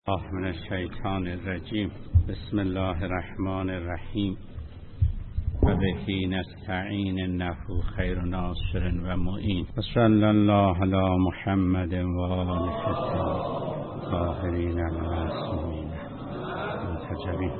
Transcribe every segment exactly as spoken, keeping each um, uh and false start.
الله من الشیطان الرجیم. بسم الله الرحمن الرحیم و بهی نستعین انه خیر ناصر و معین. و صلی الله علی محمد و آله الطاهرین المعصومین المنتجبین.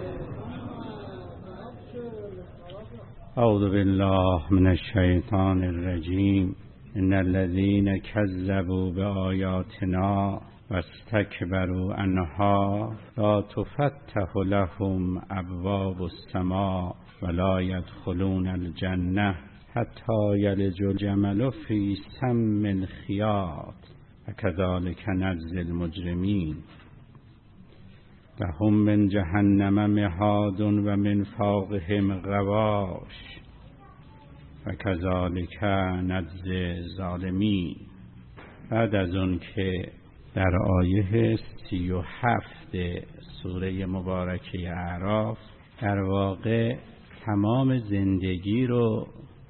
اعوذ بالله من الشیطان الرجیم. ان الذين كذبوا بآیاتنا واستكبروا عنها لا تفتح لهم ابواب السماء ولا يدخلون الجنة حتى يلج الجمل في سم الخياط وكذلك نجزي المجرمين. لهم من جهنم مهاد ومن فوقهم غواش وكذلك نجزي الظالمين. بعد از اون که در آیه سی و هفت سوره مبارکه اعراف در واقع تمام زندگی رو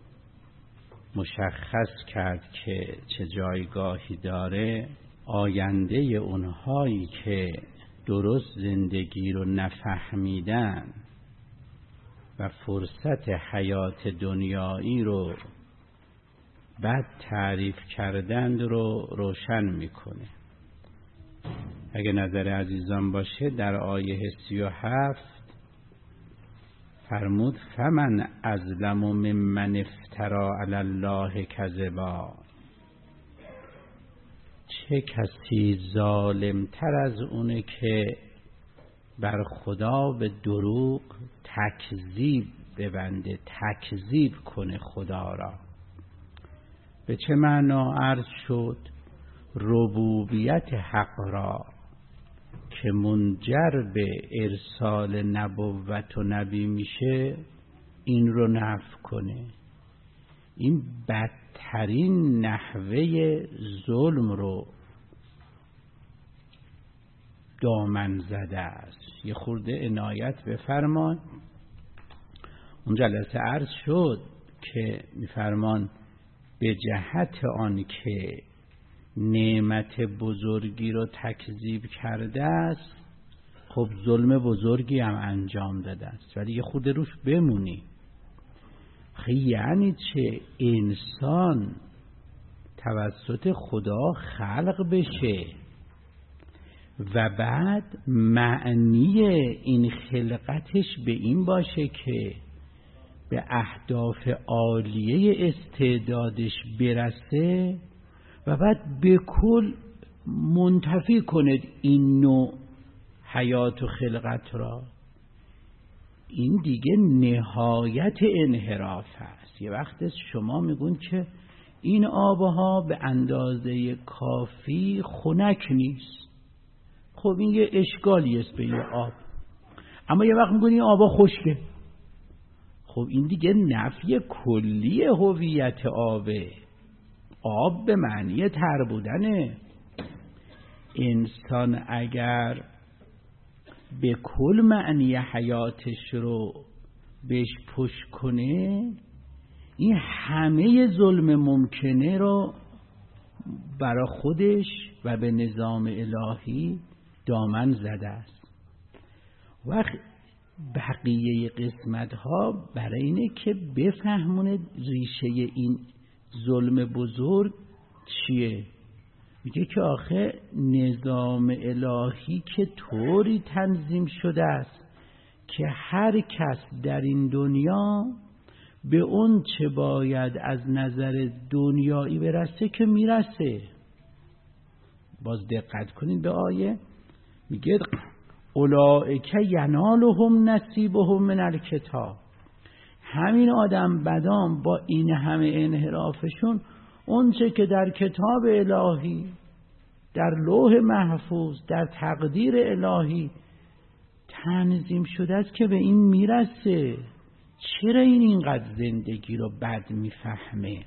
مشخص کرد که چه جایگاهی داره، آینده اونهایی که درست زندگی رو نفهمیدن و فرصت حیات دنیایی رو بد تعریف کردند رو روشن میکنه. اگه نظر عزیزان باشه در آیه سی و هفت فرمود فمن اظلم ممن افتری علی الله کذبا. چه کسی ظالمتر از اونه که بر خدا به دروغ تکذیب ببنده، تکذیب کنه خدا را. به چه معنا عرض شد؟ ربوبیت حق را که منجر به ارسال نبوت و نبی میشه این رو نفی کنه. این بدترین نحوه ظلم رو دامن زده است. یه خورده عنایت بفرمان. اون جلسه عرض شد که میفرمان به جهت آن که نعمت بزرگی رو تکذیب کرده است، خب ظلم بزرگی هم انجام داده است. ولی یه خود روش بمونی. یعنی چه؟ انسان توسط خدا خلق بشه و بعد معنی این خلقتش به این باشه که به اهداف عالیه استعدادش برسه و بعد به کل منتفی کنید این نوع حیات و خلقت را. این دیگه نهایت انحراف هست. یه وقت شما میگون که این آبها به اندازه کافی خنک نیست. خب این یه اشکالی است به این آب. اما یه وقت میگون این آبها خشکه. خب این دیگه نفی کلی هویت آبه. آب به معنی تر بودنه. انسان اگر به کل معنی حیاتش رو بهش پشت کنه، این همه ظلم ممکنه رو برای خودش و به نظام الهی دامن زده است. وقت بقیه قسمت ها برای اینه که بفهمونه ریشه این ظلم بزرگ چیه. میگه که آخه نظام الهی که طوری تنظیم شده است که هر کس در این دنیا به اون چه باید از نظر دنیایی برسه که میرسه. باز دقت کنید به آیه، میگه اولئک ینالهم نصیبهم من الکتاب. همین آدم بدان با این همه انحرافشون اون چه که در کتاب الهی، در لوح محفوظ، در تقدیر الهی تنظیم شده است که به این میرسه. چرا این اینقدر زندگی رو بد میفهمه؟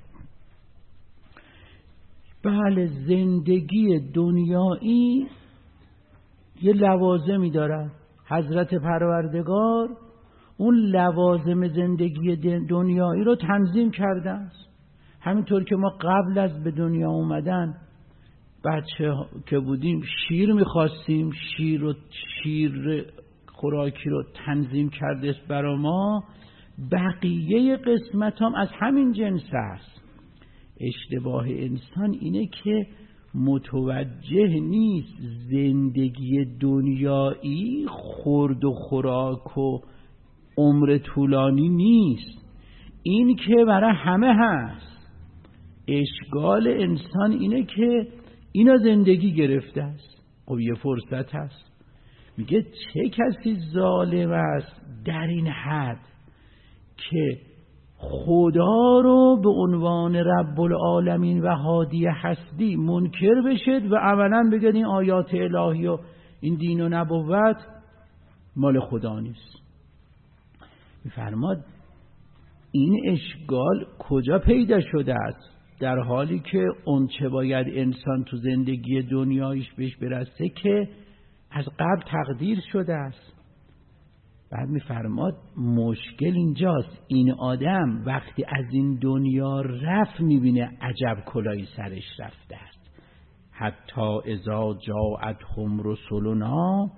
بله، زندگی دنیایی یه لوازمی داره. حضرت پروردگار اون لوازم زندگی دنیایی رو تنظیم کرده است. همینطور که ما قبل از به دنیا اومدن بچه که بودیم شیر میخواستیم، شیر و شیر خوراکی رو تنظیم کرده است برا ما، بقیه قسمت هم از همین جنس است. اشتباه انسان اینه که متوجه نیست زندگی دنیایی خورد و خوراک و عمر طولانی نیست، این که برای همه هست. اشکال انسان اینه که اینا زندگی گرفته است. خب یه فرصت هست. میگه چه کسی ظالم است در این حد که خدا رو به عنوان رب العالمین و هادی هستی منکر بشد و اولا بگید این آیات الهی و این دین و نبوت مال خدا نیست. میفرماد این اشکال کجا پیدا شده است؟ در حالی که اون چه باید انسان تو زندگی دنیایش بهش برسه که از قبل تقدیر شده است. بعد میفرماد مشکل اینجاست، این آدم وقتی از این دنیا رفت میبینه عجب کلایی سرش رفته است. حتی اذا جاءتهم رسلنا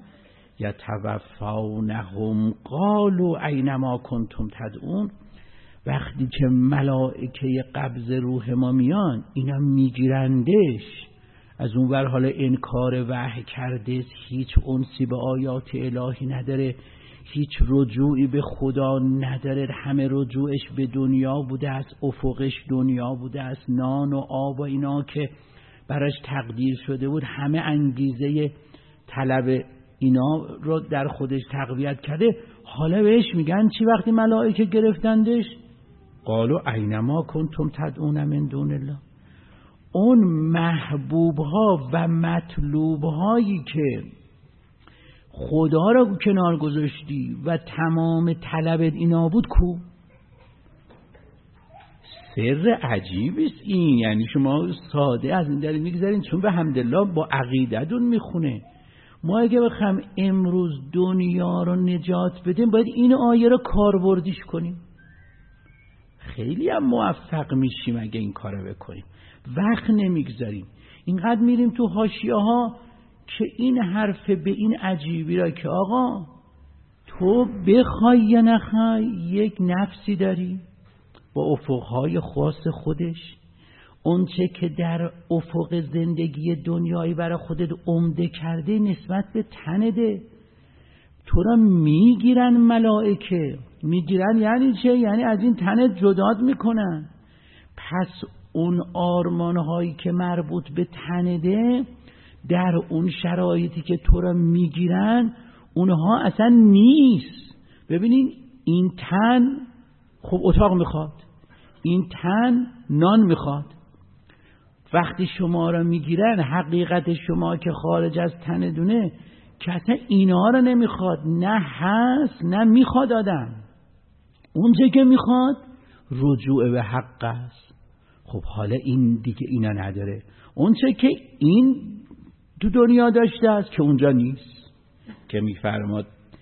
یتوفونهم قالوا اینما کنتم تدعون. وقتی که ملائکه قبض روح ما میان اینا میگیرندش، از اون ور حالا انکار وحی کرده، هیچ انسی به آیات الهی نداره، هیچ رجوعی به خدا نداره، همه رجوعش به دنیا بوده است، افقش دنیا بوده است، نان و آب و اینا که براش تقدیر شده بود، همه انگیزه طلب اینا رو در خودش تقویت کرده. حالا بهش میگن چی وقتی ملائکه گرفتندش؟ قالوا اینما کنتم تدعون من دون الله. اون محبوب ها و مطلوب هایی که خدا را کنار گذاشتی و تمام طلبت اینا بود کو؟ سر عجیبی است این. یعنی شما ساده از این دلیل میگذارین چون به حمدالله با عقیدتون میخونه. ما اگه بخوام امروز دنیا رو نجات بدیم باید این آیه رو کاربردیش کنیم. خیلی هم موفق میشیم اگه این کارو بکنیم. وقت نمیگذاریم، اینقدر میریم تو حاشیه ها که این حرف به این عجیبی را که آقا تو بخوای یا نخوای یک نفسی داری با افقهای خاص خودش، اون چه که در افق زندگی دنیایی برای خودت عمده کرده نسبت به تنده. تو را میگیرن ملائکه، میگیرن یعنی چه؟ یعنی از این تنت جداد میکنن. پس اون آرمانهایی که مربوط به تنده در اون شرایطی که تو را میگیرن اونها اصلا نیست. ببینین این تن خب اتاق میخواد، این تن نان میخواد. وقتی شما را میگیرن حقیقت شما که خارج از تن دونه که اصلا اینا را نمیخواد، نه هست نه میخواد آدم. اون چه که میخواد رجوع به حق است. خب حالا این دیگه اینا نداره. اون چه که این تو دنیا داشته است که اونجا نیست، که میفرماد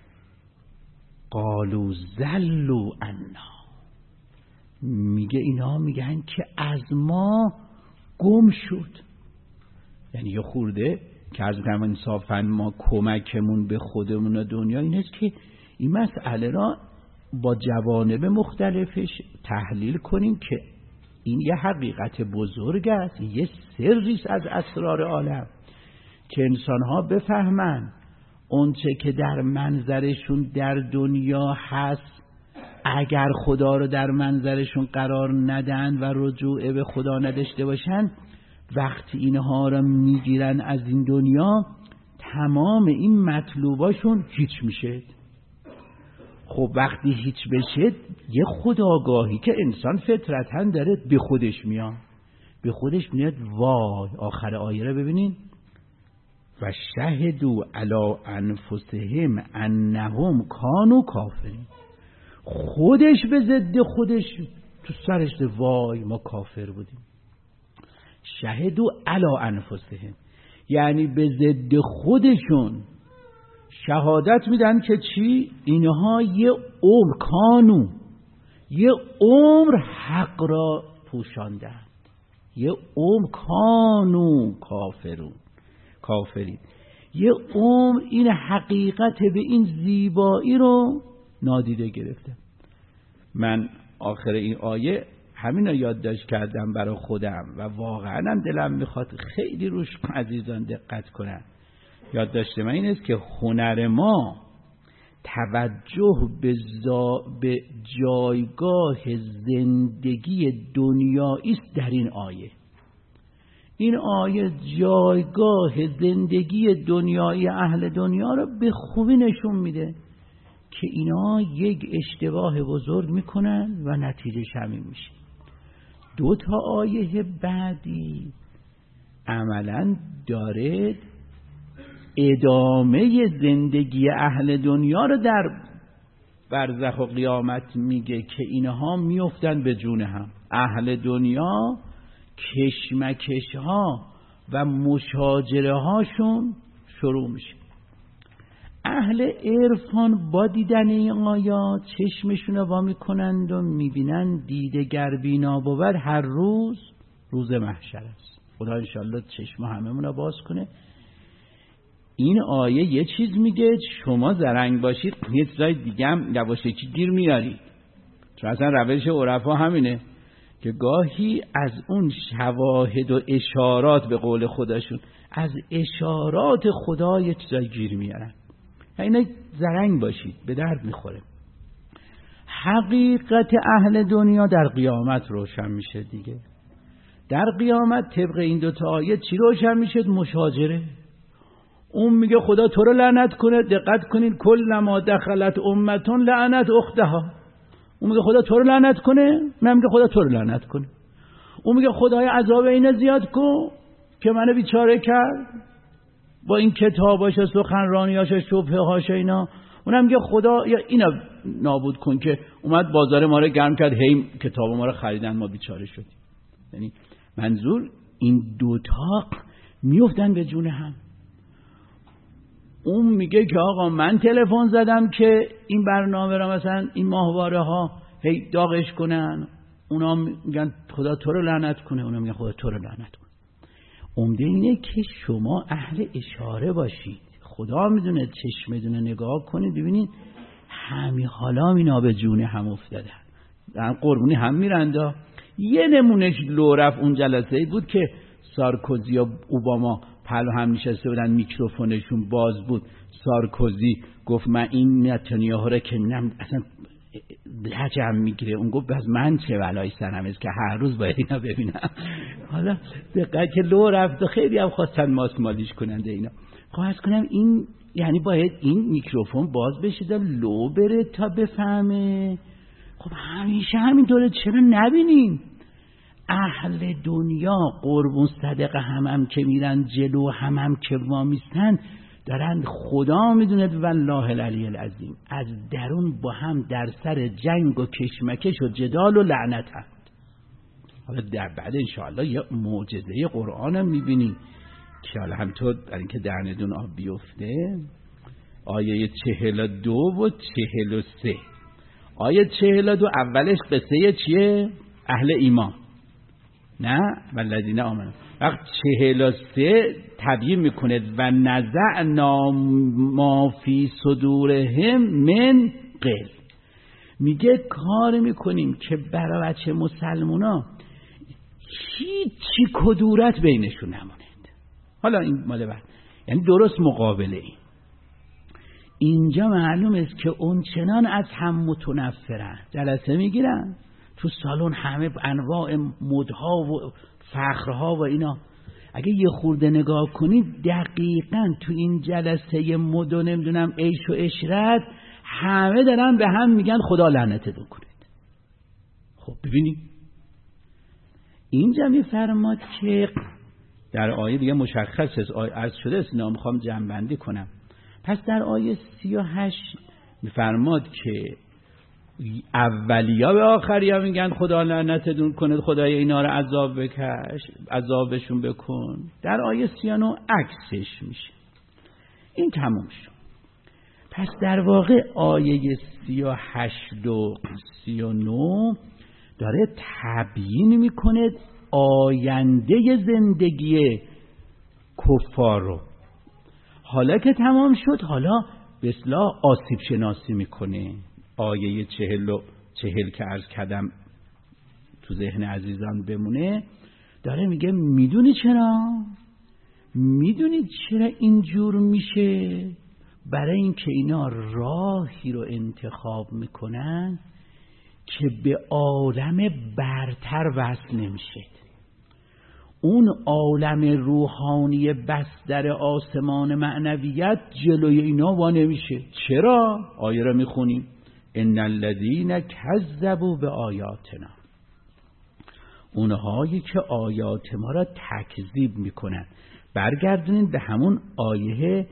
قالوا ذلوا عنا. میگه اینا میگن که از ما گم شد. یعنی یه خورده که از کنم انصافا ما کمکمون به خودمون و دنیا این است که این مسئله را با جوانب مختلفش تحلیل کنیم که این یه حقیقت بزرگ است، یه سریست از اسرار عالم که انسانها بفهمن اون چه که در منظرشون در دنیا هست اگر خدا رو در منظرشون قرار ندن و رجوع به خدا نداشته باشن، وقتی اینها رو میگیرن از این دنیا تمام این مطلوباشون هیچ میشه. خب وقتی هیچ بشه یه خودآگاهی که انسان فطرتاً داره به خودش میاد، به خودش میاد وای. آخر آیه رو ببینین و شهدوا علی انفسهم انهم کانوا کافرین. خودش به ضد خودش تو سرش وای ما کافر بودیم. شهدوا علی انفسهم یعنی به ضد خودشون شهادت میدن که چی؟ اینها یه عمر کانو یه عمر حق را پوشاندند. یه عمر کانو کافرون کافرین، یه عمر این حقیقت به این زیبایی رو نادیده گرفته. من آخر این آیه همین رو یادداشت کردم برای خودم و واقعا هم دلم میخواد خیلی روش عزیزان دقت کنن. یادداشت من این است که هنر ما توجه به, زا... به جایگاه زندگی دنیایی است در این آیه. این آیه جایگاه زندگی دنیایی اهل دنیا رو به خوبی نشون میده که اینا یک اشتباه بزرگ میکنن و نتیجهش همین میشه. دو تا آیه بعدی عملاً داره ادامه زندگی اهل دنیا رو در برزخ و قیامت میگه که اینها میافتن به جون هم. اهل دنیا کشمکش ها و مشاجره هاشون شروع میشه. اهل عرفان با دیدن این آیات چشمشون رو وا میکنند و میبینن دیده گر بینا بود هر روز روز محشر است. خدا انشالله چشم هممون رو باز کنه. این آیه یه چیز میگه، شما زرنگ باشید یه چیزای دیگه هم یواشکی گیر میارید. چون اصلا روش عرفا همینه که گاهی از اون شواهد و اشارات به قول خودشون از اشارات خدا یه چیزای گیر میارن. اینه زرنگ باشید، به درد میخوره. حقیقت اهل دنیا در قیامت روشن میشه دیگه. در قیامت طبق این دوتا آیه چی روشن میشه؟ مشاجره. اون میگه خدا تو رو لعنت کنه. دقت کنین، کل ما دخلت امتون لعنت اختها. اون میگه خدا تو رو لعنت کنه، من میگه خدا تو رو لعنت کنه. اون میگه خدای عذاب اینو زیاد کن که منو بیچاره کرد با این کتاباش، سخنرانیاش، شبههاش اینا. اونم میگه خدا یا اینا نابود کن که اومد بازار ما رو گرم کرد، هی کتاب ما رو خریدن ما بیچاره شدیم. یعنی منظور این دوتا میافتن به جون هم. اون میگه که آقا من تلفن زدم که این برنامه را مثلا این ماهواره ها هی داغش کنن. اونا میگن خدا تو رو لعنت کنه، اونا میگن خدا تو رو لعنت کنه. عمده اینه که شما اهل اشاره باشید. خدا میدونه، چشم میدونه، نگاه کنید ببینید همین حالا اینا به جون هم افتادن، در قربونی هم میرندا. یه نمونهش لو رفت اون جلسه بود که سارکوزی و اوباما پلو هم نشسته بودن، میکروفونشون باز بود. سارکوزی گفت من این نتانیاهو رو که نم اصلا لجم میگیره. اون گفت از من چه بلایی سرم است که هر روز باید اینا ببینم. حالا دقیقه که لو رفت و خیلی هم خواستن ماسمالیش کننده اینا. خواهد کنم این یعنی باید این میکروفون باز بشه تا لو بره تا بفهمه. خب همیشه همینطوره، چرا نبینیم اهل دنیا قربون صدقه هم هم که میرن جلو، هم هم که وامیستن دارن، خدا میدونه والله العلی العظیم از درون با هم در سر جنگ و کشمکش و جدال و لعنت هست. حالا در بعد انشاءالله یه معجزه قرآن هم میبینی که حالا همطور در اینکه درندون آب بیفته. آیه چهل و دو و چهل و سه. آیه چهل و دو اولش قصه چیه؟ اهل ایمان، نه والذین آمنوا. وقت چهل و سه تبیین میکنه و نزعنا ما فی صدورهم من غل. میگه کار میکنیم که برای بچه مسلمونا هیچی کدورت بینشون نماند. حالا این ماله بعد یعنی درست مقابله این. اینجا معلوم است که اون چنان از هم متنفرن، جلسه میگیرن تو سالن، همه انواع مدها و فخرها و اینا. اگه یه خورده نگاه کنید دقیقاً تو این جلسه مد و نمیدونم عیش و عشرت همه دارن به هم میگن خدا لعنتتون کنید. خب ببینید اینجا میفرماد که در آیه دیگه مشخص است، آیه عرض شده است، اینا میخوام جمع بندی کنم. پس در آیه سی و هشت میفرماد که اولیا به آخریا میگن خدا لعنتتون کنه، خدای اینا رو عذاب بکش، عذابشون بکن. در آیه سی و نه عکسش میشه. این تموم شد. پس در واقع آیه سی و هشت و سی و نه داره تبیین میکنه آینده زندگی کفار رو. حالا که تمام شد، حالا به اصطلاح آسیب شناسی میکنه. آیه چهل و چهل که عرض کردم تو ذهن عزیزان بمونه، داره میگه میدونی چرا؟ میدونید چرا اینجور میشه؟ برای اینکه اینا راهی رو انتخاب میکنن که به عالم برتر وصل نمیشه. اون عالم روحانی بستر آسمان معنویت جلوی اینا وا نمیشه. چرا؟ آیه رو میخونیم: ان الذین کذبوا بآیاتنا، اونهایی که آیات ما را تکذیب میکنن. برگردونید به همون آیه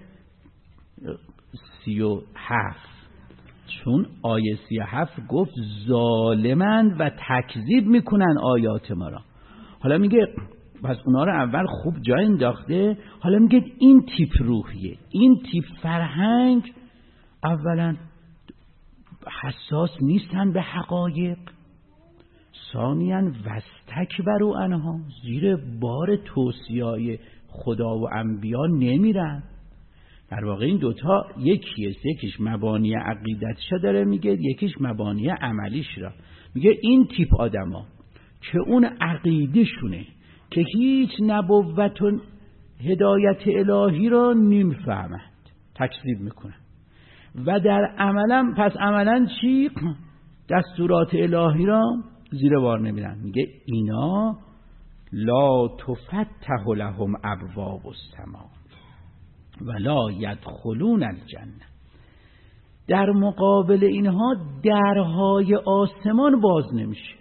سی و هفت، چون آیه سی و هفت گفت ظالمند و تکذیب میکنن آیات ما را. حالا میگه پس اونا رو اول خوب جای انداخته، حالا میگه این تیپ روحیه، این تیپ فرهنگ اولا حساس نیستن به حقایق، ثانیاً وستکبروا عنها، زیر بار توصیه‌های خدا و انبیا نمیرن. در واقع این دوتا یکیه، یکیش مبانی عقیدتش داره میگه، یکیش مبانی عملیش را میگه. این تیپ آدما که اون عقیده شونه که هیچ نبوت و هدایت الهی را نمیفهمند، تکذیب میکنن و در عملا پس عملا چی؟ دستورات الهی را زیر بار نمیرن. میگه اینا لا تفتح لهم ابواب السماء ولا یدخلون الجنه. در مقابل اینها درهای آسمان باز نمیشه.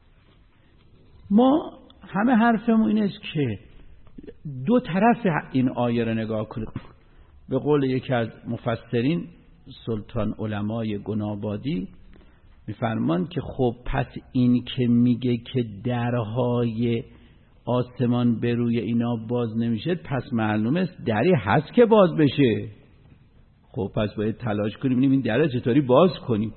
ما همه حرفمون این است که دو طرف این آیه رو نگاه کنیم. به قول یکی از مفسرین سلطان علمای گنابادی میفرمان که خب پس این که میگه که درهای آسمان به روی اینا باز نمیشه، پس معلوم است دری هست که باز بشه. خب پس باید تلاش کنیم ببینیم این در چطوری باز کنیم.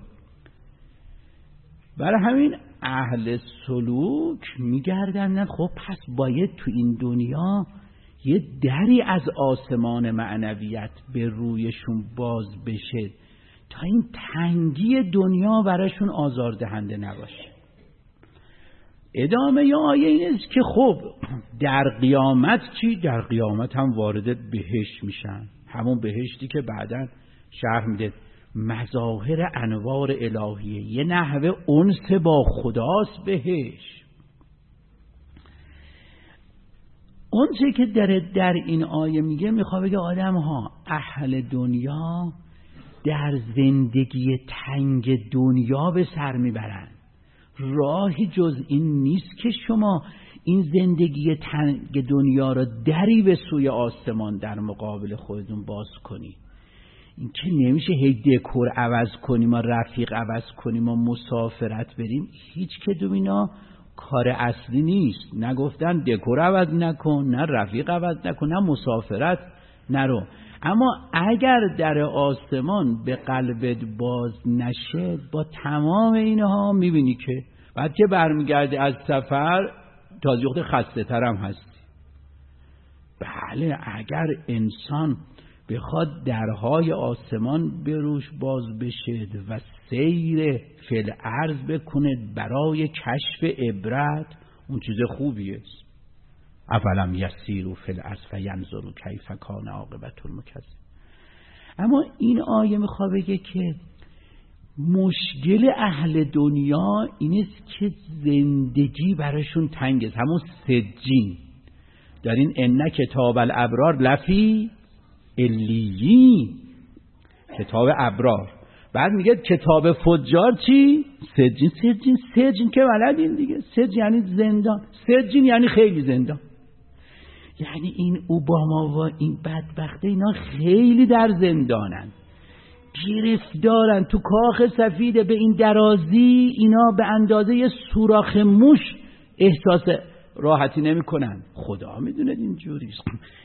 برای همین اهل سلوک میگردن خب پس باید تو این دنیا یه دری از آسمان معنویت به رویشون باز بشه تا این تنگی دنیا براشون آزاردهنده نباشه. ادامه یا آیه این است که خب در قیامت چی؟ در قیامت هم وارد بهشت میشن، همون بهشتی که بعداً شرح میده مظاهر انوار الهیه، یه نحوه انس با خداست بهشت. اون چه که در در این آیه میگه میخواد بگه آدم ها اهل دنیا در زندگی تنگ دنیا به سر میبرن. راهی جز این نیست که شما این زندگی تنگ دنیا را دری به سوی آسمان در مقابل خودتون باز کنی. این که نمیشه هی دکور عوض کنیم و رفیق عوض کنیم و مسافرت بریم. هیچ کدوم اینا کار اصلی نیست. نگفتن دکور عوض نکن، نه رفیق عوض نکن، نه مسافرت نرو. اما اگر در آسمان به قلبت باز نشه، با تمام اینها میبینی که بعد که برمیگردی از سفر تازه وقت خسته ترم هستی. بله اگر انسان بخواد درهای آسمان به روش باز بشه و سیر فل ارض بکنه برای کشف عبرت، اون چیز خوبیه. افلم یسیروا فی الارض فینظروا کیف کان عاقبة المکذبین. اما این آیه میخواد بگه که مشکل اهل دنیا این است که زندگی براشون تنگ است. همون سجین دارین ان کتاب الابرار لفی علیین، کتاب ابرار. بعد میگه کتاب فجار چی؟ سجین. سجین سجین که بلدین دیگه، سجین یعنی زندان، سجین یعنی خیلی زندان. یعنی این اوباما و این بدبخته اینا خیلی در زندانن، گرفتارن تو کاخ سفید. به این درازی اینا به اندازه سوراخ موش احساس راحتی نمی کنن. خدا میدونه اینجوریست.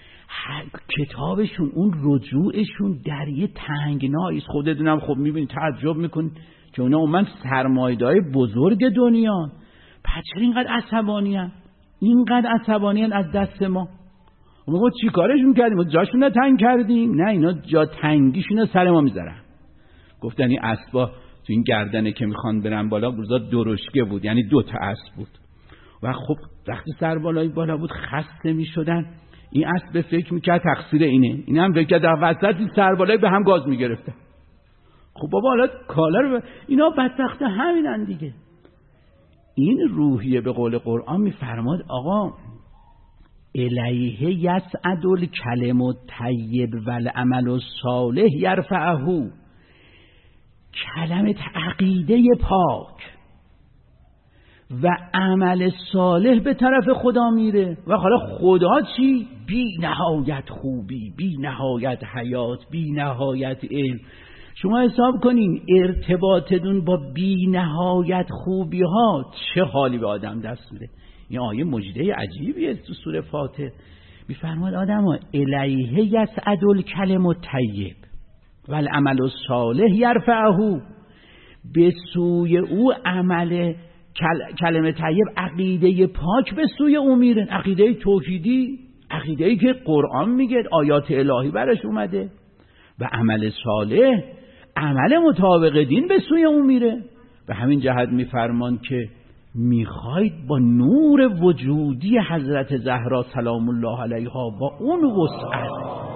کتابشون اون رجوعشون در یه تنگناییست. خودتونم خب میبینید تعجب میکنید که اونا اومدن سرمایه‌دارای بزرگ دنیا، پس چرا اینقدر عصبانی هستن؟ اینقدر عصبانیان از دست ما. ما چی کارشون کردیم؟ ما جاشون رو تنگ کردیم؟ نه، اینا جا تنگیشون رو سر ما میذارن. گفتن این اسبا تو این گردنه که میخوان برن بالا، روزا درشکه بود، یعنی دو تا اسب بود و خب وقتی سر بالای بالا بود خسته میشدن. این اسب فکر میکرد تقصیر اینه، این هم فکر کرد در وسط سر بالای به هم گاز میگرفتن. خب بابا حالا کالا رو ب... اینا بدبخت همینن دیگه. این روحیه به قول قرآن میفرماد آقا الیه یسعد الکلم الطیب والعمل الصالح یرفعه. کلمه عقیده پاک و عمل صالح به طرف خدا میره و حالا خدا چی؟ بی نهایت خوبی، بی نهایت حیات، بی نهایت علم. شما حساب کنین ارتباطتون با بی نهایت خوبی ها چه حالی به آدم دست میده. این آیه مجده عجیبیه تو سوره فاتحه. میفرماد آدم ها الیه یسعد الکلم الطیب والعمل الصالح یرفعه. به سوی او عمل کل... کلمه طیب عقیده پاک به سوی او میره، عقیده توحیدی، عقیده ای که قرآن میگه، آیات الهی برش اومده. و عمل صالح عمل مطابق دین به سوی اون میره. به همین جهت میفرمان که میخواید با نور وجودی حضرت زهرا سلام الله علیها با اون وسعت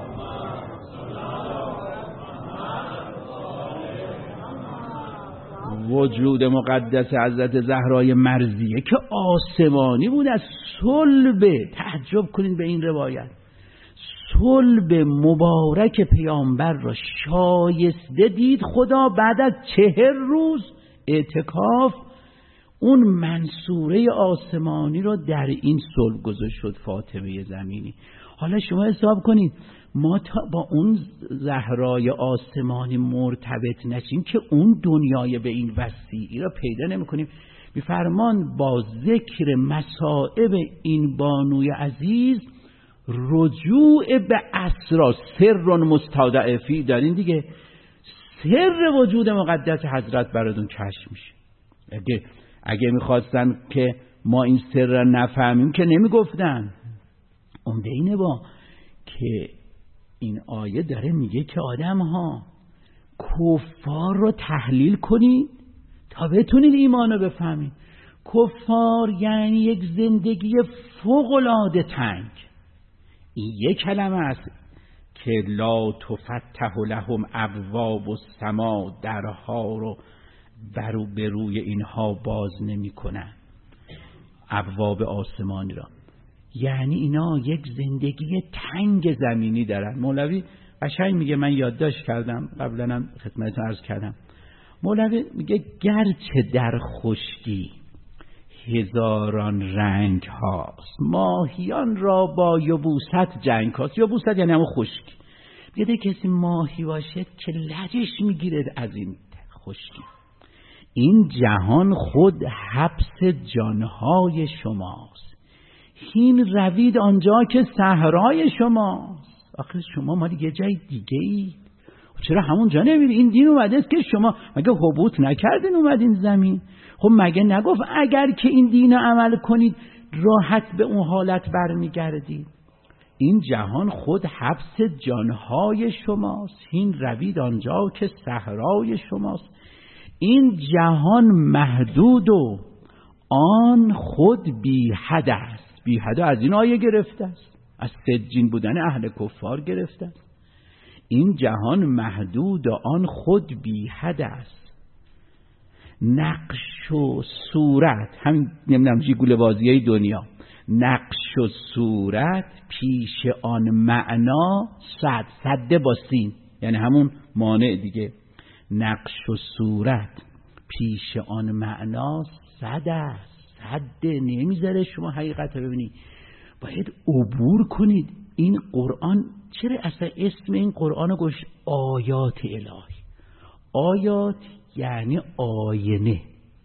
وجود مقدس حضرت زهرای مرضیه که آسمانی بود، از صلب، تعجب کنید به این روایت، صلب مبارک پیامبر را شایسته دید خدا بعد از چهر روز اعتکاف اون منصوره آسمانی را در این صلب گذاشت شد فاطمه زمینی. حالا شما حساب کنید ما تا با اون زهرای آسمانی مرتبط نشیم که اون دنیای به این وسیعی را پیدا نمی کنیم. میفرمان با ذکر مصائب این بانوی عزیز رجوع به اسرار سر مستودع فی دارین دیگه، سر وجود مقدس حضرت براتون کشف میشه. اگه اگه میخواستن که ما این سر را نفهمیم که نمیگفتن. عمده اینه با که این آیه داره میگه که آدم ها کفار رو تحلیل کنید تا بتونید ایمان رو بفهمید. کفار یعنی یک زندگی فوق‌العاده تنگ. این یک کلمه است که لا تفتح لهم ابواب السما، درها رو برو به روی اینها باز نمی کنن، ابواب آسمانی را. یعنی اینا یک زندگی تنگ زمینی دارن. مولوی قشنگ میگه، من یادداشت کردم قبلا هم خدمتتون عرض کردم، مولوی میگه گرچه در خشکی هزاران رنگ هاست، ماهیان را با یبوست جنگ هاست. یبوست یعنی همون خشکی. میگه کسی ماهی باشد که لجش میگیرد از این خشکی. این جهان خود حبس جانهای شماست، این روید آنجا که صحرای شماست. آخه شما مالی یه جای دیگه ای، چرا همون جا نمیری؟ این دین اومده است که شما مگه حبوط نکردین اومدین زمین؟ خب مگه نگفت اگر که این دین رو عمل کنید راحت به اون حالت برمیگردید؟ این جهان خود حبس جانهای شماست، این روید آنجا که صحرای شماست. این جهان محدود و آن خود بی حد است. بی حد از این آیه گرفته است، از سجین بودن اهل کفار گرفته است. این جهان محدود و آن خود بی حد است. نقش و صورت، همین نمیدونم جیگوله بازیای دنیا، نقش و صورت پیش آن معنا صد، صد با سین یعنی همون مانع دیگه. نقش و صورت پیش آن معنا صد است، صد نمیذاره شما حقیقت رو ببینید. باید عبور کنید. این قرآن چرا اصلا اسم این قرآن رو گوش آیات الهی؟ آیات یعنی آینه،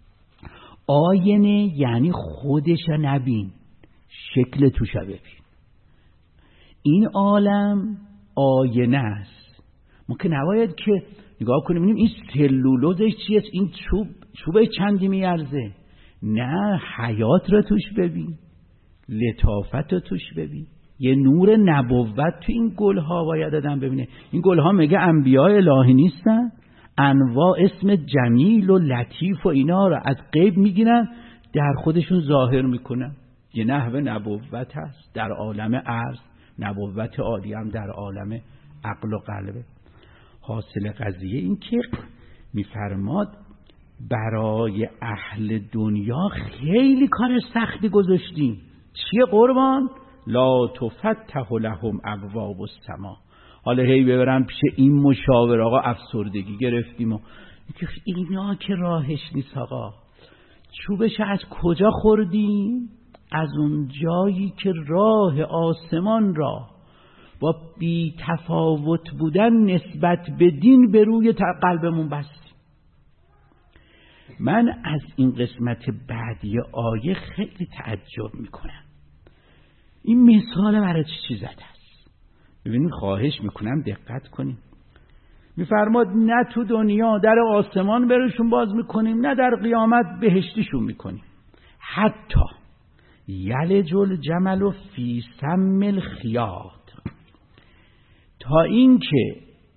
آینه یعنی خودش نبین، شکل توش ببین. این عالم آینه است. ما که نباید که نگاه کنیم ببینیم این سلولوزش چیه، این چوب چوب چندی میارزه. نه، حیات را توش ببین، لطافت رو توش ببین، یه نور نبوت تو این گلها باید آدم ببینه. این گلها مگه انبیاء الهی نیستن؟ انواع اسم جمیل و لطیف و اینا رو از غیب میگیرن در خودشون ظاهر میکنن. یه نحوه نبوت هست در عالم عرض، نبوت عالی هم در عالم عقل و قلبه. حاصل قضیه این که میفرماد برای اهل دنیا خیلی کار سختی گذاشتیم. چیه قربان؟ لا تفتح لهم ابواب السما. حالا هی ببرم پیش این مشاور آقا افسردگی گرفتیم و اینا که راهش نیست آقا. چوبش از کجا خوردیم؟ از اون جایی که راه آسمان را با بی تفاوت بودن نسبت به دین به روی قلبمون بستیم. من از این قسمت بعدی آیه خیلی تعجب میکنم. این مثال برای چی چیز است؟ ببینید خواهش میکنم دقت کنیم. میفرماد نه تو دنیا در آسمان برشون باز میکنیم، نه در قیامت بهشتیشون میکنیم. حتی یلج الجمل فی سم الخیاط، تا این که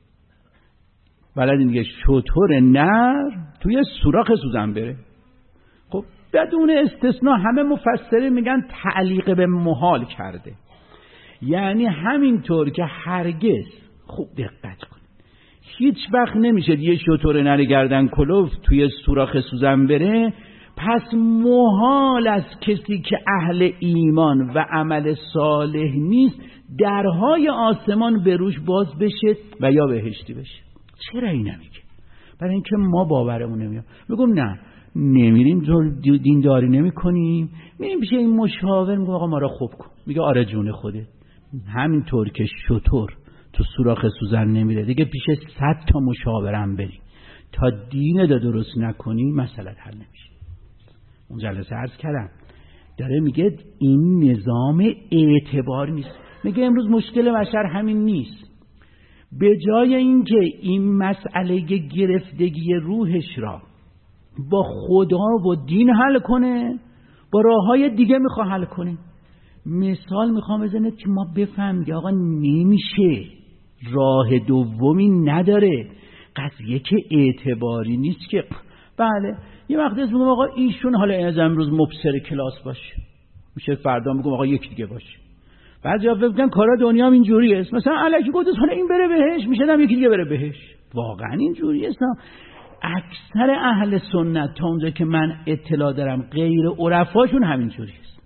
بلدین دیگه شتر نر توی سوراخ سوزن بره. خب بدون استثناء همه مفسرین میگن تعلیق به محال کرده، یعنی همینطور که هرگز، خوب دقت کن، هیچ وقت نمیشه یه شتر نر گردن کلفت توی سوراخ سوزن بره، پس محال است کسی که اهل ایمان و عمل صالح نیست درهای آسمان به روش باز بشه و یا بهشتی بشه. چرا این نمیگه؟ برای اینکه ما باورمون نمیاد. میگم نه نمیریم دینداری نمی کنیم، میریم پیش این مشاور میگم آقا ما را خوب کن، میگه آره جون خوده. همینطور که شطور تو سوراخ سوزن نمیره دیگه پیش صد تا مشاورم بریم تا دین دا درست نکنی مسئله حل نمیشه. اون جلسه عرض کردم داره میگه این نظام اعتبار نیست. میگه امروز مشکل بشر همین نیست. به جای اینکه این مسئله گرفتگی روحش را با خدا و دین حل کنه، با راههای دیگه میخواه حل کنه. مثال میخوام بزنه که ما بفهم که آقا نمیشه، راه دومی نداره، قضیه که اعتباری نیست که بله یه وقتی از میگم آقا ایشون حالا از امروز مبصر کلاس باشه، میشه فردا میگم آقا یک دیگه باشه. بعضیا فکر می‌کنن کارا دنیا هم اینجوریه است، مثلا الکی گفت حالا این بره بهش میشه هم یکی دیگه بره بهش. واقعا اینجوریه است؟ اکثر اهل سنت تا اونجا که من اطلاع دارم غیر عرفاشون همینجوریه است.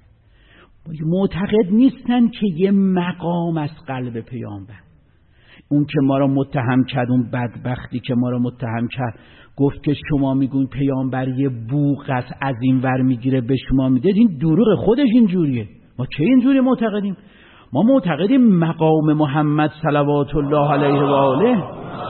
معتقد نیستن که یه مقام از قلب پیامبر، اون که ما را متهم کرد، اون بدبختی که ما را متهم کرد گفت که شما میگون پیامبر یه بوق است از این ور میگیره به شما میده، این دروغ خودش اینجوریه. ما چه اینجوری معتقدیم؟ ما معتقدیم مقام محمد صلوات الله علیه و آله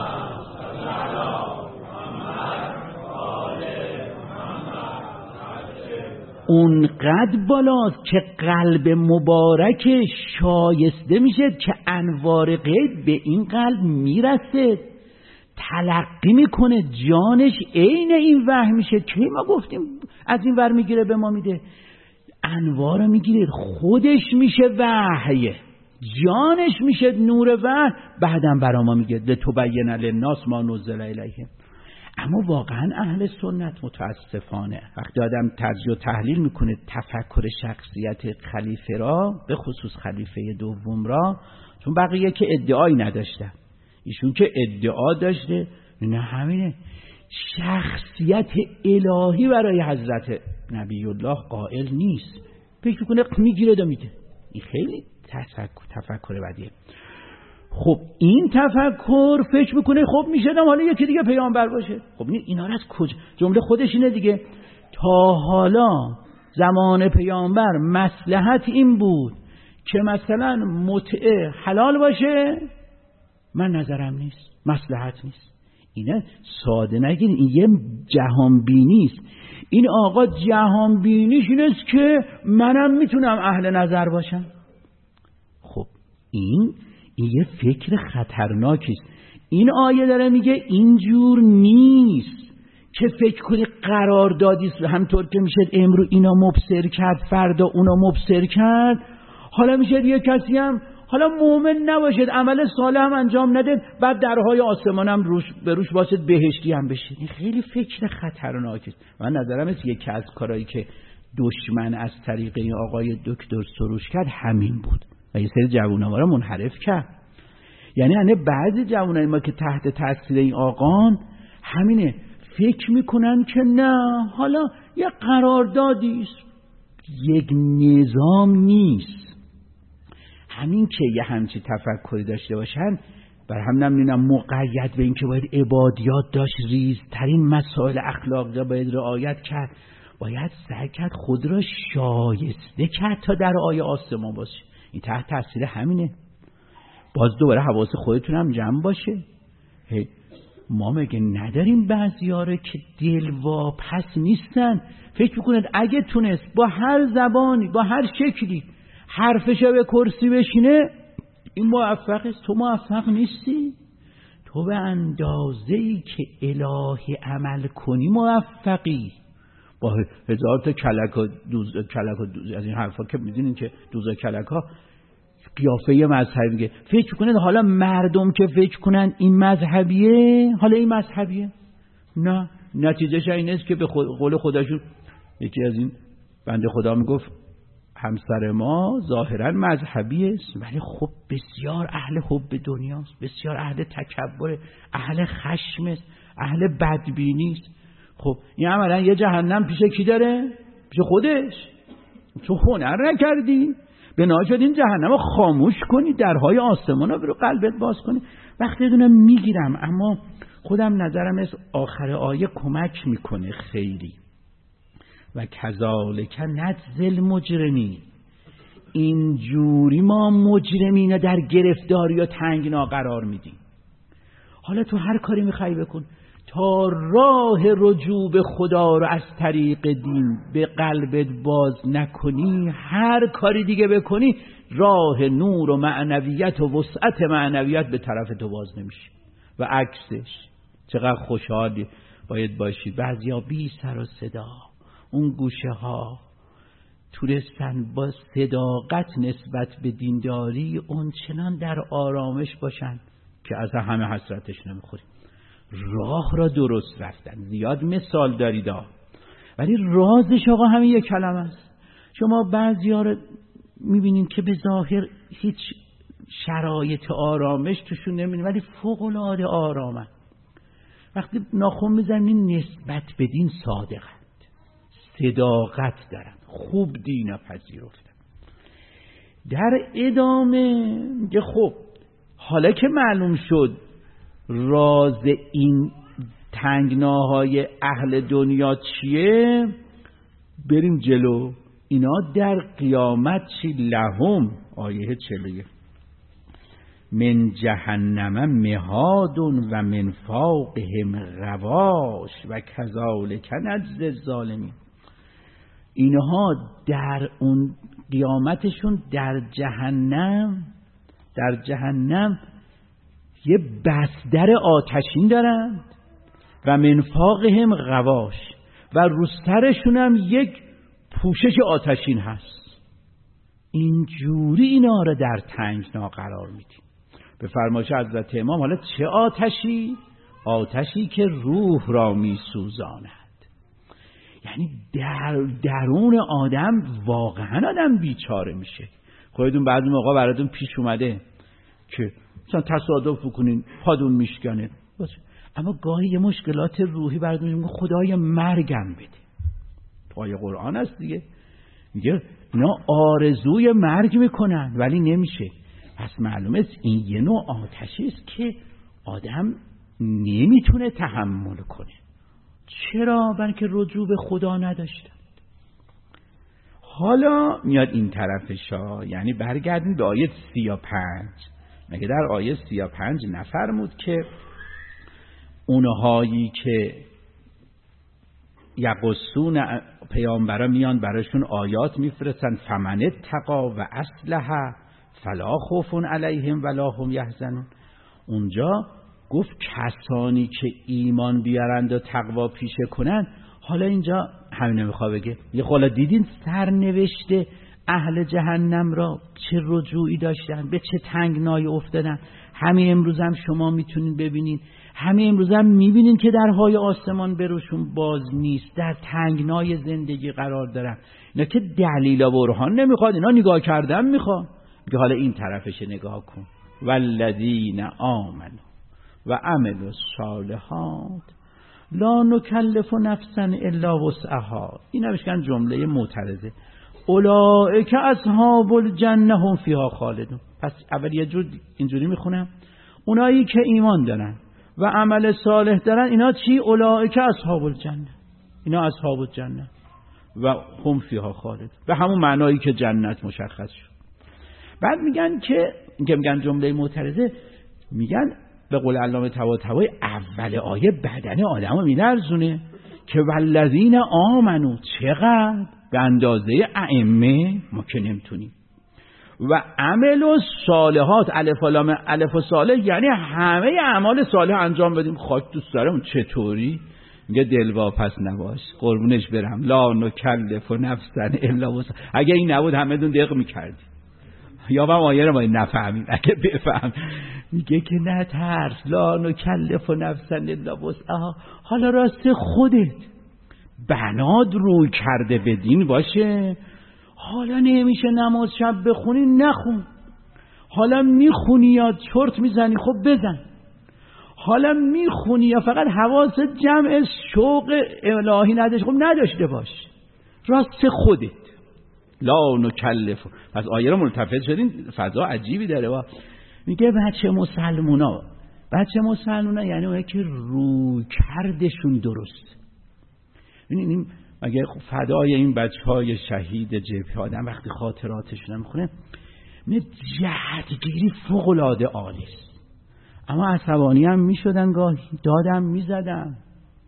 اونقدر بالاست که قلب مبارک شایسته میشه که انوار غیب به این قلب میرسه، تلقی میکنه، جانش عین این وحی میشه. که ما گفتیم از این ور میگیره به ما میده، انوار میگیره، خودش میشه وحی، جانش میشه نور وحی، بعدم برا ما میگه لتبین للناس ما نزل الیهم. اما واقعا اهل سنت متاسفانه وقتی آدم تجزیه و تحلیل میکنه تفکر شخصیت خلیفه را، به خصوص خلیفه دوم را، چون بقیه که ادعایی نداشتن، ایشون که ادعا داشته، نه همینه، شخصیت الهی برای حضرت نبی الله قائل نیست، فکر کنه میگیره دا میده. این خیلی تفکر تفکر بدیه. خب این تفکر فکر میکنه خب میشدم حالا یکی دیگه پیامبر باشه. خب اینا را از کجا؟ جمله خودش اینه دیگه، تا حالا زمان پیامبر مصلحت این بود که مثلا متعه حلال باشه، من نظرم نیست، مصلحت نیست. اینه ساده نگین، این یه جهان بینی است. این آقا جهان بینیش این است که منم میتونم اهل نظر باشم. خب این این یه فکر خطرناکی است. این آیه داره میگه اینجور نیست که فکر کنی قراردادی است، همطور که میشه امروز اینا مبصر کرد فردا اونا مبصر کرد، حالا میشه یه کسی هم حالا مؤمن نباشد عمل صالح هم انجام نده بعد درهای آسمان هم روش به روش واسه بهشتی هم بشه. این خیلی فکر خطرناکه. من نظرم است یکی از کارهایی که دشمن از طریق این آقای دکتر سروش کرد همین بود و یه سری جوونا ما رو منحرف کرد. یعنی انه بعضی جوانای ما که تحت تاثیر این آقان همینه، فکر میکنن که نه حالا یه قراردادی است، یک نظام نیست. همین که یه همچی تفکری داشته باشن بر هم نمیدونم مقید به این که باید عبادیات داشت، ریزترین مسائل اخلاقی باید رعایت کرد، باید سعی کرد خود را شایسته کرد تا در آیه آسمان باشه. این تحت تاثیر همینه. باز دوباره حواس خودتون هم جمع باشه. ما مگه نداریم بعضیاره که دلواپس نیستن؟ فکر میکنید اگه تونست با هر زبانی با هر شکلی حرفشو به کرسی بشینه این موفق است. تو موفق نیستی. تو به اندازه‌ای که الهی عمل کنی موفقی. با هزار تا کلک و دوز کلک و دوز از این حرفا که میدونین که دوز کلک ها قیافه مذهبی میگه. فکر کنید حالا مردم که فکر کنن این مذهبیه حالا این مذهبیه، نه، نتیجهش این است که به قول خودشون یکی از این بنده خدا میگفت همسر ما ظاهرا مذهبی است ولی خب بسیار اهل حب دنیاست، بسیار اهل تکبر، اهل خشم است، اهل بدبینی است. خب این عملا یه جهنم پیش کی داره؟ پیش خودش. تو هنر نکردی، بنا شد این جهنم رو خاموش کنی، درهای آسمان رو برو قلبت باز کنی. وقتی دونم میگیرم اما خودم نظرم از آخر آیه کمک میکنه خیلی. و کذالک نجزی المجرمین، اینجوری ما مجرمین در گرفتاری و تنگنا قرار میدیم. حالا تو هر کاری میخوای بکن تا راه رجوع به خدا رو از طریق دین به قلبت باز نکنی، هر کاری دیگه بکنی راه نور و معنویت و وسعت معنویت به طرف تو باز نمیشه و عکسش. چقدر خوشحالی باید باشی بعضیا بی سر و صدا اون گوشه ها تونستن با صداقت نسبت به دینداری اون چنان در آرامش باشن که از همه حسرتش نمیخوریم. راه را درست رفتن. زیاد مثال دارید ها، ولی رازش آقا همین یک کلمه است. شما بعضیا رو میبینید که به ظاهر هیچ شرایط آرامش توشون نمیبینید ولی فوق العاده آرامن. وقتی ناخن میزنید نسبت به دین صادقند، صداقت دارن، خوب دین پذیرفتن. در ادامه میگه خب حالا که معلوم شد راز این تنگناهای اهل دنیا چیه، بریم جلو. اینا در قیامت چی لهم، آیه چلیه، من جهنم مهاد و من فوقهم غواش و کذالک نجزی الظالمین. اینها در اون قیامتشون در جهنم در جهنم یه بستر آتشین دارند و من فوقهم غواش و روسترشون هم یک پوشش آتشین هست. اینجوری اینا رو در تنگنا قرار میدیم. به فرمایش حضرت امام حالا چه آتشی؟ آتشی که روح را میسوزاند. یعنی در درون آدم واقعا آدم بیچاره میشه. خودتون بعد موقع براتون پیش اومده که مثلا تصادف بکنین پادون میشکنه، اما گاهی یه مشکلات روحی براتون میگه خدای مرگم بده. تو آیه قرآن هست دیگه، میگه اینا آرزوی مرگ میکنن ولی نمیشه. پس معلومه این یه نوع آتشی است که آدم نمیتونه تحمل کنه. چرا؟ بلکه رجوع به خدا نداشتن. حالا میاد این طرفشا، یعنی برگردیم به آیه سی و پنج. مگه در آیه سی و پنج نفرمود که اونهایی که یقصون پیامبرا میان براشون آیات میفرستن فمن اتقا و اصلح فلا خوف علیهم ولا هم یحزنون. اونجا گفت کسانی که ایمان بیارند و تقوا پیشه کنند. حالا اینجا همین میخواد بگه یه خلا دیدین سرنوشته اهل جهنم را چه رجوعی داشتن، به چه تنگنایی افتادن. همین امروز هم شما میتونین ببینین، همین امروز هم میبینین که درهای آسمان بروشون باز نیست، در تنگنای زندگی قرار دارن. اینا که دلیل و برهان نمیخواد، اینا نگاه کردن میخواد. میگه حالا این طرفش نگاه کن. والذین آمنوا و عملوا الصالحات لا نکلف نفسا الا وسعها. این نوشتن جمله معترضه. اولئک اصحاب الجنه هم فیها خالدون. پس اول یه جور اینجوری میخونم، اونایی که ایمان دارن و عمل صالح دارن اینا چی؟ اولئک اصحاب الجنه، اینا اصحاب الجنه و هم فیها خالد، به همون معنایی که جنت مشخص شد. بعد میگن که میگن جمله معترضه، میگن به قول علامه طباطبایی اول آیه بدن آدمو میلرزونه که والذین آمنو، چقدر به اندازه ائمه ما که نمیتونیم، و عمل و صالحات، الف و لام الف و صالح یعنی همه اعمال صالح انجام بدیم. خاک تو سرمون. چطوری؟ میگه دلواپس نباش، قربونش برم، لا نکلف نفسا الا وسعها. اگه این نبود همه دون دق میکردی. یا با آیه رو ما نفهمیم، اگه بفهم میگه که نه ترس، لا نکلف نفسا الا وسعها. حالا راست خودت بناد روی کرده به دین باشه. حالا نمیشه نماز شب بخونی، نخون. حالا میخونی یا چرت میزنی، خب بزن. حالا میخونی یا فقط حواست جمع شوق الهی نداشت، خب نداشته باش. راست خودت. لا نکلف. پس آیه رو ملتفت شدین، فضا عجیبی داره. با میگه بچه مسلمونا، بچه مسلمونا یعنی اونایی که روی کردشون درست. ببینید مگه فدای این بچهای شهید جبهه آدم وقتی خاطراتشون رو میخونه، نه جهتگیری فوق العاده عالی است، اما عصبانی هم میشدن، گاهی دادم میزدن.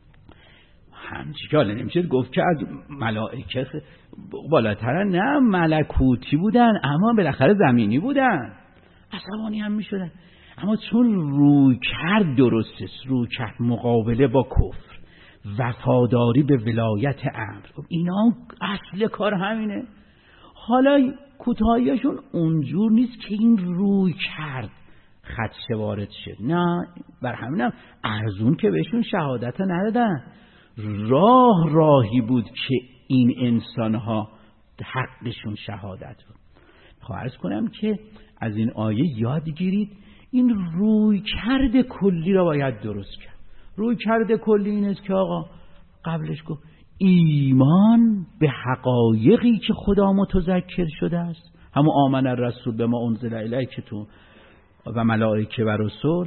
همچی که حالا نمیشه گفت که از ملائکه بالاتر، نه ملکوتی بودن اما بالاخره زمینی بودن، عصبانی هم میشدن. اما چون روی کرد درست است، روی کرد مقابله با کفر، وفاداری به ولایت امر، اینا اصل کار همینه. حالا کوتاهیشون اونجور نیست که این روی کرد خدشه وارد شد، نه، بر همینم ارزون که بهشون شهادت ندادن. راه راهی بود که این انسانها حقشون شهادت بود. خواهر عرض کنم که از این آیه یاد گیرید این روی کرد کلی را باید درست کرد. روی کرده کلی این است که آقا قبلش گفت ایمان به حقایقی که خدا متذکر شده است، همون آمن الرسول به ما انزل الیک تو و ملائکه و رسول.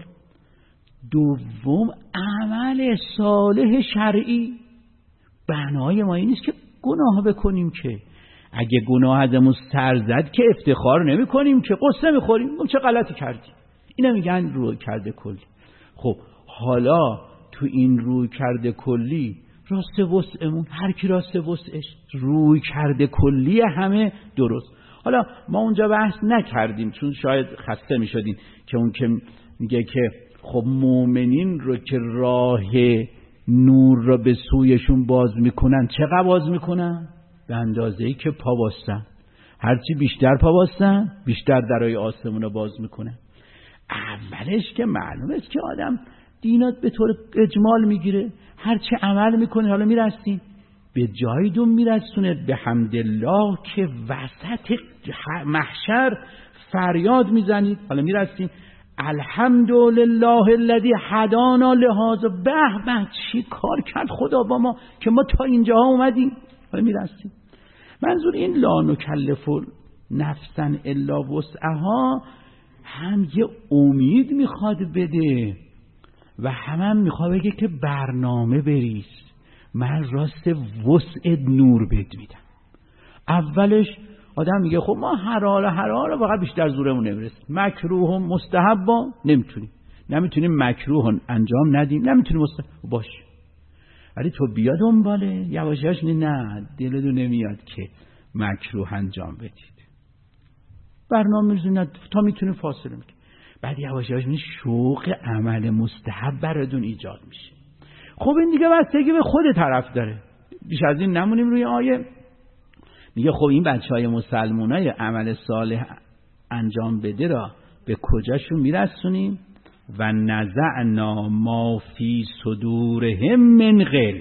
دوم عمل صالح شرعی. بنای ما این نیست که گناه بکنیم، که اگه گناه ازمون سر زد که افتخار نمی کنیم، که قصه میخوریم چه غلطی کردیم. اینا میگن روی کرده کلی. خب حالا تو این روی کرده کلی راست وسعمون، هر کی راست وسعش، روی کرده کلی همه درست. حالا ما اونجا بحث نکردیم چون شاید خسته می شدیم که اون که میگه که خب مؤمنین رو که راه نور رو به سویشون باز میکنن، چقدر باز میکنن؟ به اندازه‌ای که پا باستن. هرچی بیشتر پا باستن بیشتر درای آسمون رو باز میکنن. اولش که معلومه است که آدم دینات به طور اجمال میگیره، هرچی عمل میکنه حالا میرسین به جایی دون میرسونه به حمدالله که وسط محشر فریاد میزنید، حالا میرسین الحمدلله الذی هدانا لهذا. به به چی کار کرد خدا با ما که ما تا اینجا اومدیم. حالا میرسین. منظور این لا نکلف نفسا الا وسعها هم یه امید میخواد بده و هم هم میخواد بگه که برنامه بریز، من راست وسع نور بد میدم. اولش آدم میگه خب ما هر حال هر حال واقعا بیشتر زورمون نمیرسه، مکروه و مستحب نمیتونیم، نمیتونیم مکروه انجام ندیم، نمیتونیم مستحب باش. ولی تو بیا دنباله یواش یواش، نه دلتون نمیاد که مکروه انجام بدید، برنامه میریزید تا میتونیم فاصله میگه. بعد یواش یواش این شوق عمل مستحب براتون ایجاد میشه. خب این دیگه بستگی به خود طرف داره. بیش از این نمونیم روی آیه. میگه خب این بچهای مسلمانای عمل صالح انجام بده را به کجاشون میرسونیم؟ و نزعنا ما فی صدورهم من غل.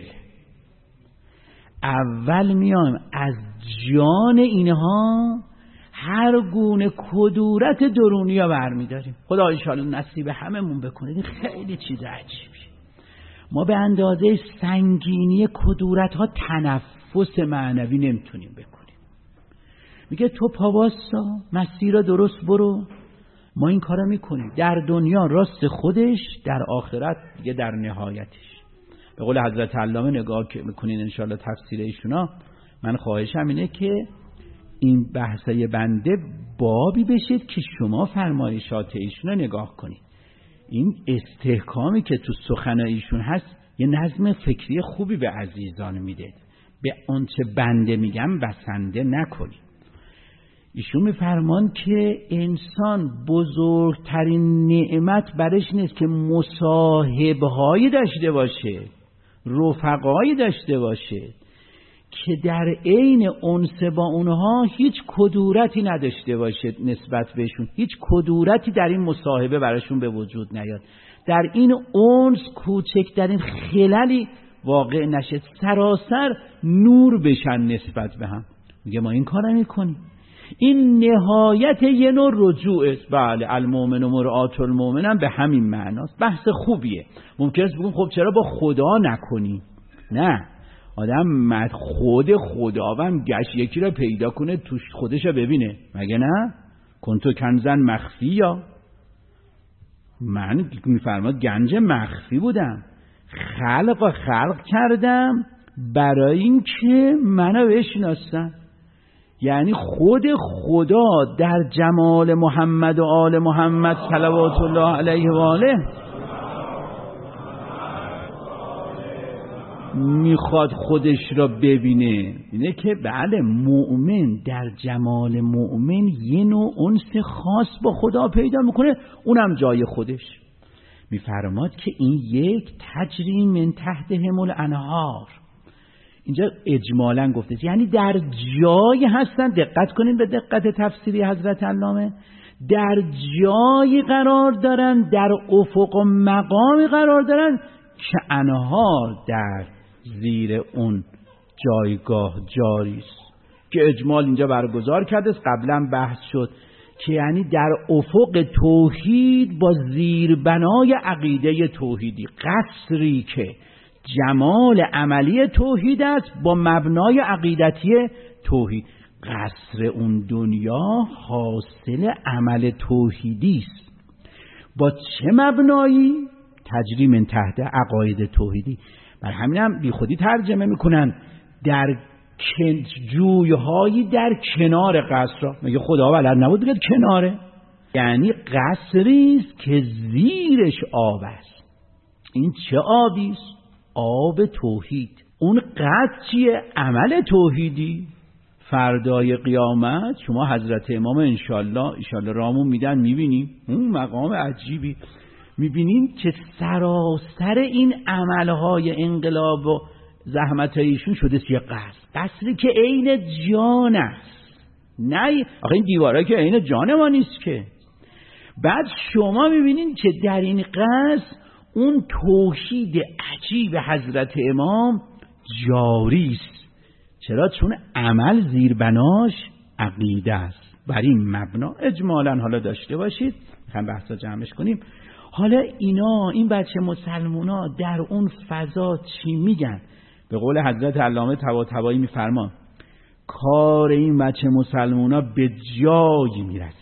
اول میایم از جان اینها هر گونه کدورت درونی ها برمیداریم. خدا انشاءالله نصیب هممون بکنه. این خیلی چیز عجیبی. ما به اندازه سنگینی کدورت ها تنفس معنوی نمیتونیم بکنیم. میگه تو پاواسا مسیر را درست برو. ما این کارا میکنیم در دنیا راست خودش، در آخرت دیگه در نهایتش. به قول حضرت علامه نگاه که میکنین انشالله تفسیر ایشونا، من خواهشم اینه که این بحثای بنده بابی بشید که شما فرمایشات ایشون رو نگاه کنید. این استحکامی که تو سخن ایشون هست یه نظم فکری خوبی به عزیزان میده. به اون چه بنده میگم بسنده نکنید. ایشون میفرمان که انسان بزرگترین نعمت برش نیست که مصاحبهایی داشته باشه، رفقایی داشته باشه که در عین انس با اونها هیچ کدورتی نداشته باشه نسبت بهشون، هیچ کدورتی در این مصاحبه براشون به وجود نیاد، در این انس کوچکترین خللی واقع نشه، سراسر نور بشن نسبت به هم. میگه ما این کار میکنیم. این نهایت یه نوع رجوع است. بله المؤمن و مرآت المؤمن هم به همین معناست. بحث خوبیه. ممکنه است بگم خب چرا با خدا نکنی؟ نه، آدم مد خود خداوند گشت یکی رو پیدا کنه توش خودش رو ببینه، مگه نه؟ کنتو کنزن مخفی، یا من میفرماد گنج مخفی بودم، خلق خلق کردم برای این که منو بشناسن. یعنی خود خدا در جمال محمد و آل محمد صلوات الله علیه و آله میخواد خودش را ببینه. اینه که بله مؤمن در جمال مؤمن یه نوع انس خاص با خدا پیدا میکنه، اونم جای خودش. میفرماد که این یک تجری من تحتهم الانهار، اینجا اجمالا گفته، یعنی در جایی هستن، دقت کنین به دقت تفسیری حضرت علامه، در جایی قرار دارن، در افق و مقامی قرار دارن که انهار در زیر اون جایگاه جاری است. که اجمال اینجا برگزار کرده است، قبلا بحث شد که یعنی در افق توحید با زیربنای عقیده توحیدی، قصری که جمال عملی توحید است با مبنای عقیدتی توحید. قصر اون دنیا حاصل عمل توحیدی است. با چه مبنایی؟ تجری من تحت عقاید توحیدی. بر همین هم بی خودی ترجمه میکنن در جویهایی در کنار قصر. میگه خدا بلد نبود بگه کناره، یعنی قصری است که زیرش آب است. این چه آبی است؟ آب توحید. اون قصد چیه؟ عمل توحیدی. فردای قیامت شما حضرت امام انشالله انشالله رامون میدن، میبینیم اون مقام عجیبی، میبینیم که سراسر این عملهای انقلاب و زحمتایشون شده چیه؟ قصد. قصری که عین جان است. نه آخه این دیواره که عین جان ما نیست که. بعد شما میبینید که در این قصد اون توحید عجیب حضرت امام جاری است. چرا؟ چون عمل زیربناش عقیده است. بر این مبنا اجمالا حالا داشته باشید، میخوایم بحثا جمعش کنیم. حالا اینا این بچه مسلمونا در اون فضا چی میگن؟ به قول حضرت علامه طباطبایی میفرمان کار این بچه مسلمونا به جایی میرسه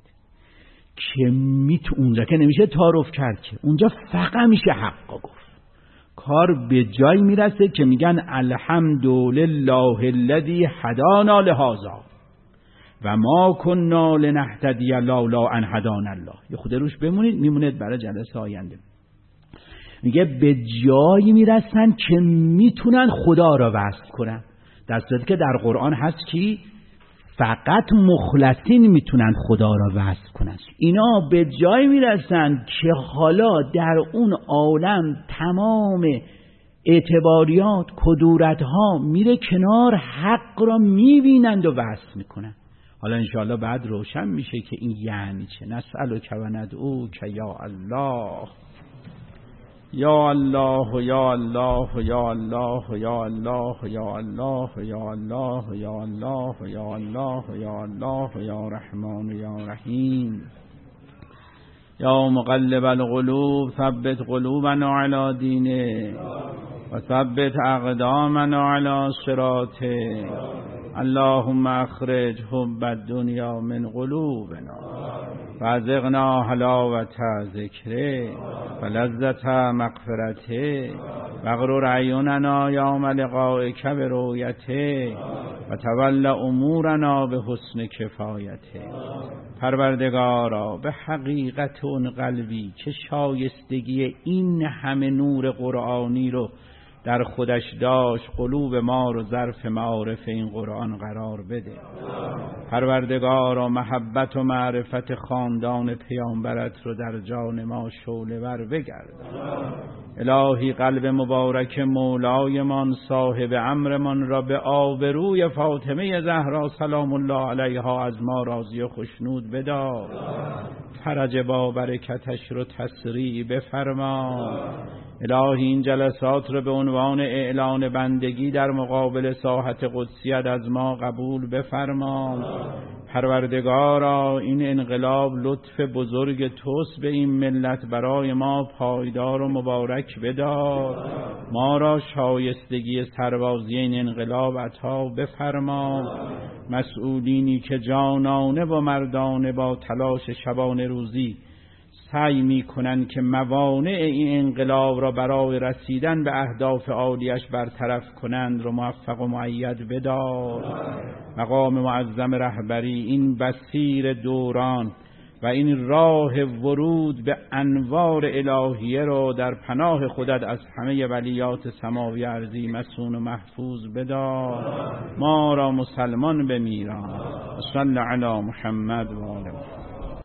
که میت اونجا که نمیشه تعارف کرد، که اونجا فقط میشه حق گفت. کار به جایی میرسه که میگن الحمدلله الذی هدانا لهذا و ما کنا لنهتدی لولا ان هدانا الله. یه خود روش بمونید، میمونید برای جلسه آینده. میگه به جایی میرسن که میتونن خدا را وصل کنن، در صورتی که در قرآن هست که فقط مخلصین میتونن خدا را وصف کنن. اینا به جای میرسن که حالا در اون عالم تمام اعتباریات کدورتها میره کنار، حق را میبینند و وصف میکنن. حالا انشاءالله بعد روشن میشه که این یعنی چه. نسألک و ندعوک یا الله یا الله یا الله یا الله یا الله یا الله یا الله یا الله یا الله یا الله یا رحمان یا رحیم یا مقلب القلوب ثبت قلوبنا علی دینه و ثبت اقدامنا علی صراطه. اللهم اخرج حب الدنیا من قلوبنا وازقنا حلاوت ذکره و لذت مغفرته واغرر عیوننا یوم لقائک برؤیته و تول امورنا به حسن کفایته. پروردگارا به حقیقت اون قلبی که شایستگی این همه نور قرآنی رو در خودش داشت، قلوب ما رو ظرف معارف این قرآن قرار بده. پروردگارا محبت و معرفت خاندان پیامبرت رو در جان ما شعله ور بگردان. الهی قلب مبارک مولایمان صاحب امرمان را به آبروی فاطمه زهرا سلام الله علیها از ما راضی و خشنود بدار. فرج با برکتش رو تسریع بفرما. الهی این جلسات رو به عنوان اعلان بندگی در مقابل ساحت قدسیت از ما قبول بفرما. پروردگارا این انقلاب لطف بزرگ توست به این ملت، برای ما پایدار و مبارک بدار. ما را شایستگی سربازی این انقلاب عطا بفرما. مسئولینی که جانانه و مردانه با تلاش شبانه روزی سعی می کنند که موانع این انقلاب را برای رسیدن به اهداف عالیش برطرف کنند رو موفق و مؤید بدار. مقام معظم رهبری این بصیر دوران و این راه ورود به انوار الهیه رو در پناه خودت از همه ولیات سماوی ارضی مسون و محفوظ بدار. ما را مسلمان بمیران. صلی علی محمد و آله.